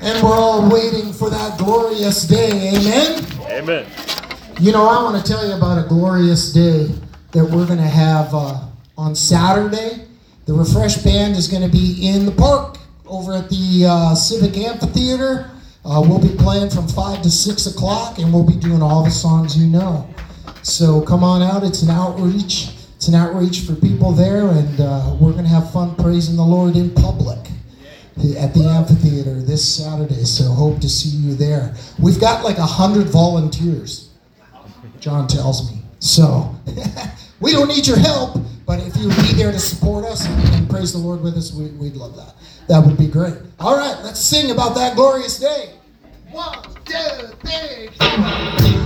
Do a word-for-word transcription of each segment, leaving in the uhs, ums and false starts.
And we're all waiting for that glorious day. Amen? Amen. You know, I want to tell you about a glorious day that we're going to have uh, on Saturday. The Refresh Band is going to be in the park over at the uh, Civic Amphitheater. Uh, we'll be playing from five to six o'clock, and we'll be doing all the songs you know. So come on out. It's an outreach. It's an outreach for people there, and uh, we're going to have fun praising the Lord in public at the amphitheater this Saturday. So hope to see you there. We've got like a hundred volunteers, John tells me. So we don't need your help, but if you'd be there to support us and, and praise the Lord with us, we, we'd love that. That would be great. All right, let's sing about that glorious day. One, two, three, four.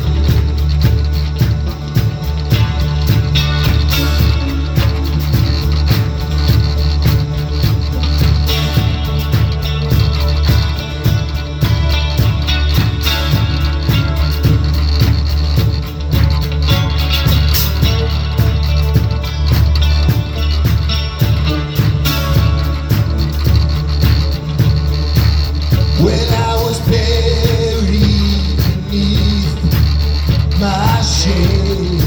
When I was buried beneath my shame,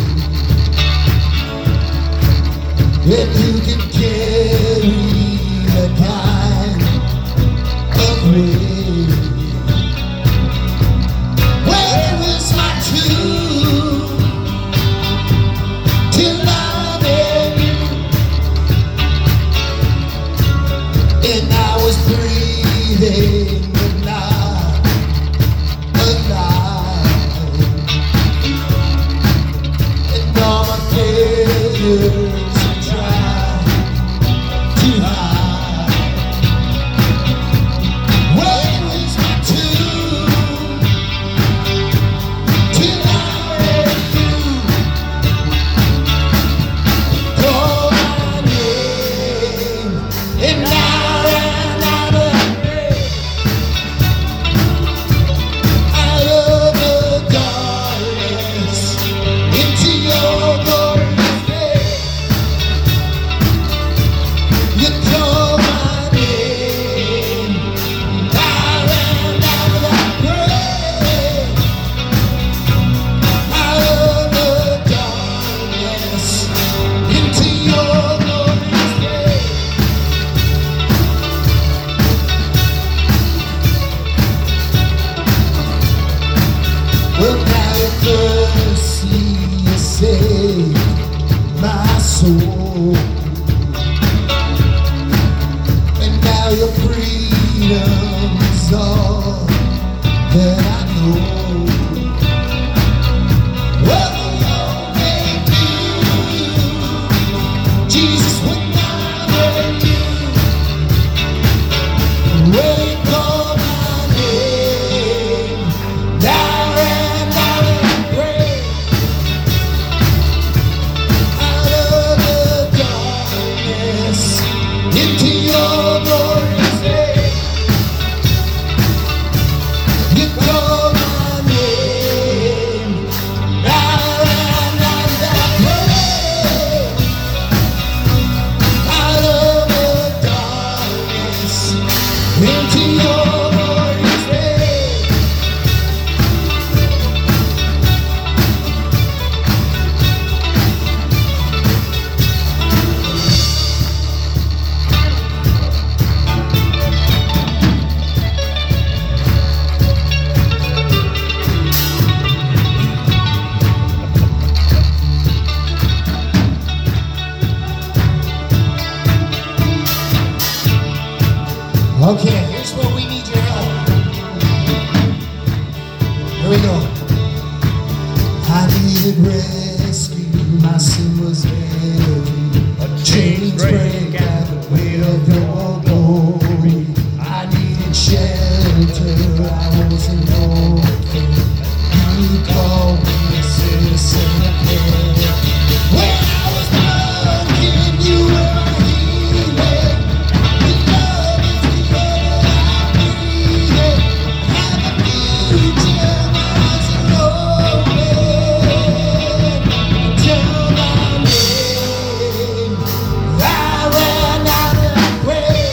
and who can carry the kind of weight? Where is my tomb till I met you? And I was breathing. Okay, here's where we need your help. Here we go. I needed rescue, my sin was heavy. A chain break at the weight of your glory. I needed shelter, I wasn't open. You called me a citizen of heaven. When I was broken, you were my healer. With love is the air I breathe. I need you, eyes are open. Till my name, I ran out of prayer.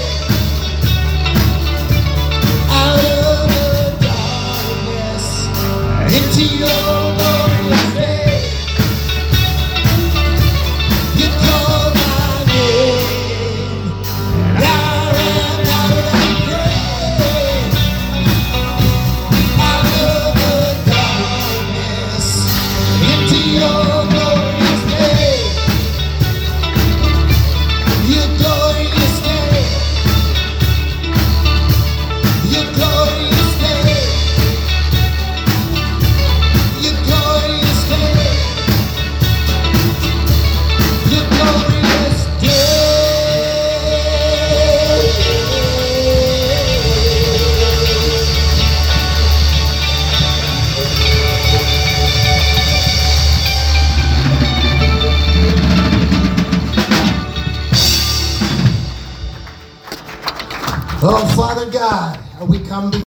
Father God, we come to